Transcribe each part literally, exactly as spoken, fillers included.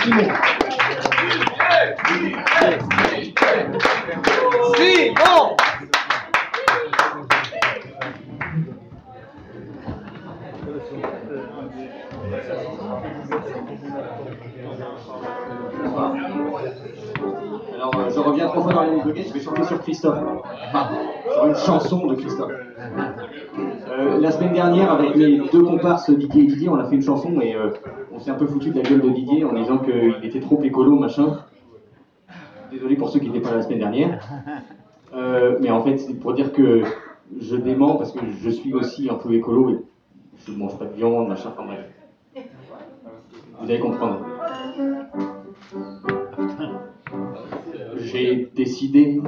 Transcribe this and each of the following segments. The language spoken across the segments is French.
Simon. Simon. Alors, euh, je reviens trois fois dans les mêmes buggets, je vais chanter sur Christophe. Enfin, sur une chanson de Christophe. Euh, la semaine dernière, avec mes deux comparses Didier et Didier, on a fait une chanson et euh, on s'est un peu foutu de la gueule de Didier en disant qu'il était trop écolo, machin. Désolé pour ceux qui n'étaient pas là la semaine dernière. Euh, mais en fait, c'est pour dire que je dément parce que je suis aussi un peu écolo et je ne mange pas de viande, machin, enfin bref. Vous allez comprendre. J'ai décidé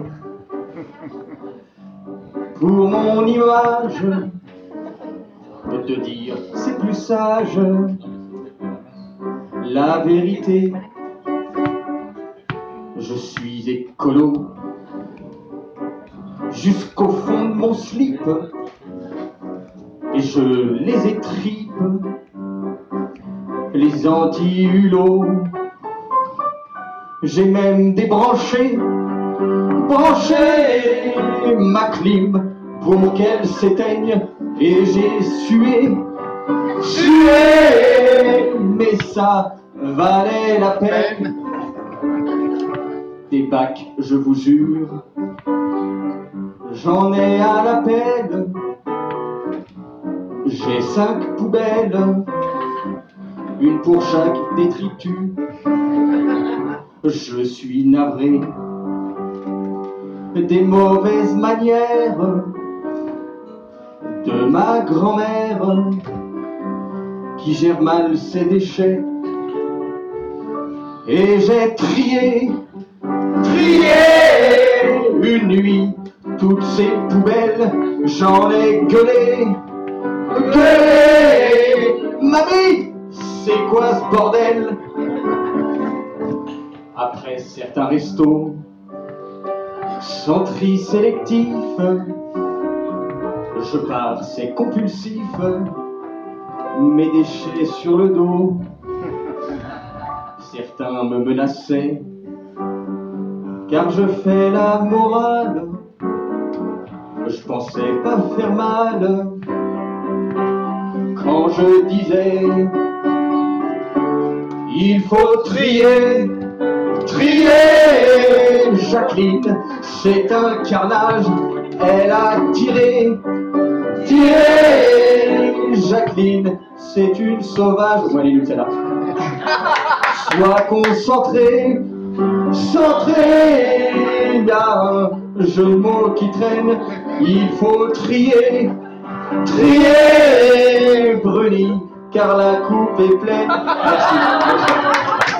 pour mon image de te dire c'est plus sage la vérité. Je suis écolo jusqu'au fond de mon slip et je les étripe, les anti-hulots. J'ai même débranché, branché ma clim pour qu'elle s'éteigne et j'ai sué, sué, mais ça valait la peine. Des bacs, je vous jure, j'en ai à la peine. J'ai cinq poubelles, une pour chaque détritus. Je suis navré des mauvaises manières de ma grand-mère qui gère mal ses déchets. Et j'ai trié, trié une nuit toutes ces poubelles. J'en ai gueulé, gueulé. Mamie, c'est quoi ce bordel? Après certains restos sans tri sélectif, je pars, c'est compulsif, mes déchets sur le dos. Certains me menaçaient, car je fais la morale. Je pensais pas faire mal quand je disais il faut trier. Trier, Jacqueline, c'est un carnage, elle a tiré, tiré, Jacqueline, c'est une sauvage. Bon, allez, celle-là. Sois concentré, centré, il y a un jeu de mots qui traîne, il faut trier, trier, Bruni, car la coupe est pleine. Merci.